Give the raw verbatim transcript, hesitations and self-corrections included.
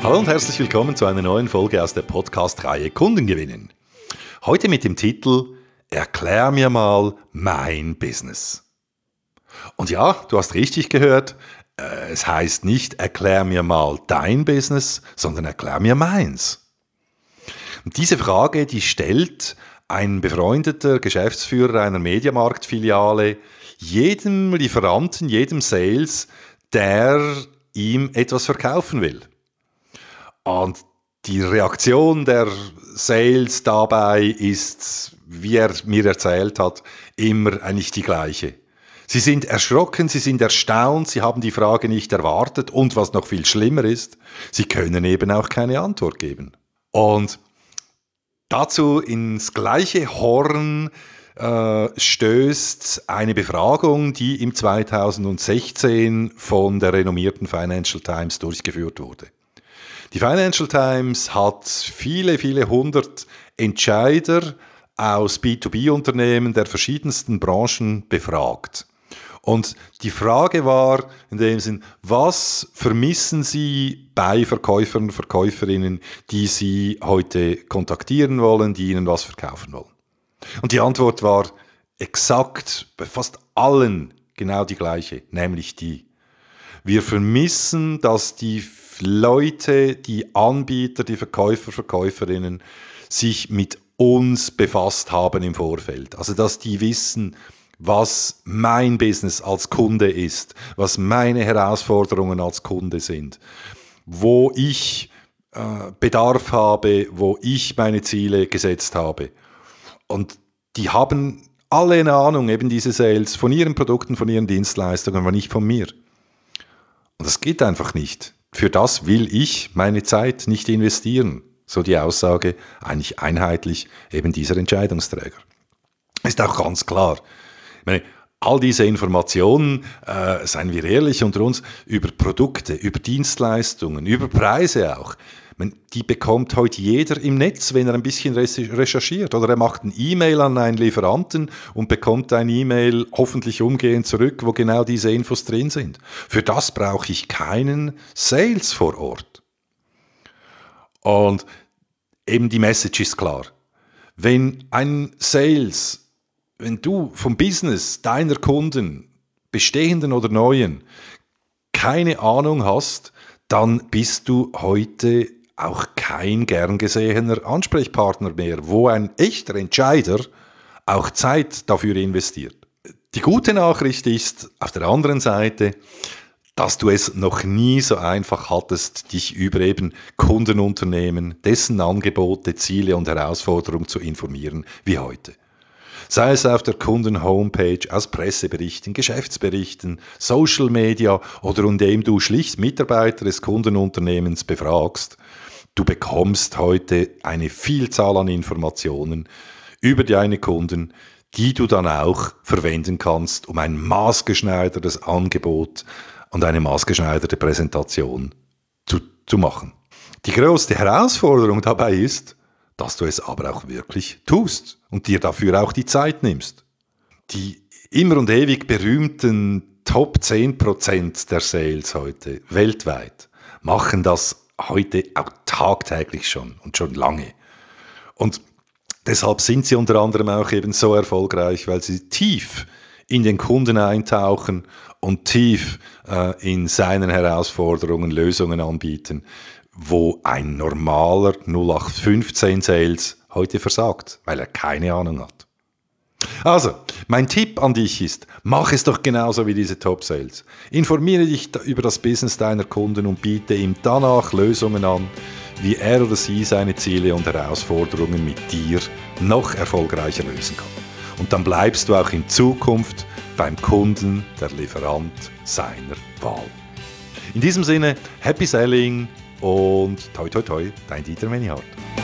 Hallo und herzlich willkommen zu einer neuen Folge aus der Podcast-Reihe Kunden gewinnen. Heute mit dem Titel Erklär mir mal mein Business. Und ja, du hast richtig gehört, äh, es heißt nicht erklär mir mal dein Business, sondern erklär mir meins. Und diese Frage, die stellt ein befreundeter Geschäftsführer einer Mediamarkt-Filiale jedem Lieferanten, jedem Sales, der ihm etwas verkaufen will. Und die Reaktion der Sales dabei ist, wie er mir erzählt hat, immer eigentlich die gleiche. Sie sind erschrocken, sie sind erstaunt, sie haben die Frage nicht erwartet und was noch viel schlimmer ist, sie können eben auch keine Antwort geben. Und dazu ins gleiche Horn äh, stößt eine Befragung, die im zweitausendsechzehn von der renommierten Financial Times durchgeführt wurde. Die Financial Times hat viele, viele hundert Entscheider aus B zwei B Unternehmen der verschiedensten Branchen befragt. Und die Frage war in dem Sinn, was vermissen Sie bei Verkäufern und Verkäuferinnen, die Sie heute kontaktieren wollen, die Ihnen was verkaufen wollen? Und die Antwort war exakt bei fast allen genau die gleiche, nämlich die: Wir vermissen, dass die Leute, die Anbieter, die Verkäufer, Verkäuferinnen sich mit uns befasst haben im Vorfeld. Also, dass die wissen, was mein Business als Kunde ist, was meine Herausforderungen als Kunde sind, wo ich äh, Bedarf habe, wo ich meine Ziele gesetzt habe. Und die haben alle eine Ahnung, eben diese Sales, von ihren Produkten, von ihren Dienstleistungen, aber nicht von mir. Und das geht einfach nicht. Für das will ich meine Zeit nicht investieren. So die Aussage, eigentlich einheitlich eben dieser Entscheidungsträger. Ist auch ganz klar. Ich meine, all diese Informationen, äh, seien wir ehrlich unter uns, über Produkte, über Dienstleistungen, über Preise auch, ich meine, die bekommt heute jeder im Netz, wenn er ein bisschen recherchiert. Oder er macht ein E-Mail an einen Lieferanten und bekommt ein E-Mail hoffentlich umgehend zurück, wo genau diese Infos drin sind. Für das brauche ich keinen Sales vor Ort. Und eben die Message ist klar. Wenn ein Sales, wenn du vom Business deiner Kunden, bestehenden oder neuen, keine Ahnung hast, dann bist du heute auch kein gern gesehener Ansprechpartner mehr, wo ein echter Entscheider auch Zeit dafür investiert. Die gute Nachricht ist auf der anderen Seite, dass du es noch nie so einfach hattest, dich über eben Kundenunternehmen, dessen Angebote, Ziele und Herausforderungen zu informieren wie heute. Sei es auf der Kunden-Homepage, aus Presseberichten, Geschäftsberichten, Social Media oder indem du schlicht Mitarbeiter des Kundenunternehmens befragst. Du bekommst heute eine Vielzahl an Informationen über deine Kunden, die du dann auch verwenden kannst, um ein maßgeschneidertes Angebot und eine maßgeschneiderte Präsentation zu, zu machen. Die größte Herausforderung dabei ist, dass du es aber auch wirklich tust und dir dafür auch die Zeit nimmst. Die immer und ewig berühmten Top zehn Prozent der Sales heute weltweit machen das heute auch tagtäglich schon und schon lange. Und deshalb sind sie unter anderem auch eben so erfolgreich, weil sie tief in den Kunden eintauchen und tief äh, in seinen Herausforderungen Lösungen anbieten, wo ein normaler null acht fünfzehn Sales heute versagt, weil er keine Ahnung hat. Also, mein Tipp an dich ist, mach es doch genauso wie diese Top-Sales. Informiere dich über das Business deiner Kunden und biete ihm danach Lösungen an, wie er oder sie seine Ziele und Herausforderungen mit dir noch erfolgreicher lösen kann. Und dann bleibst du auch in Zukunft beim Kunden der Lieferant seiner Wahl. In diesem Sinne, Happy Selling und toi toi toi, dein Dieter Menihardt.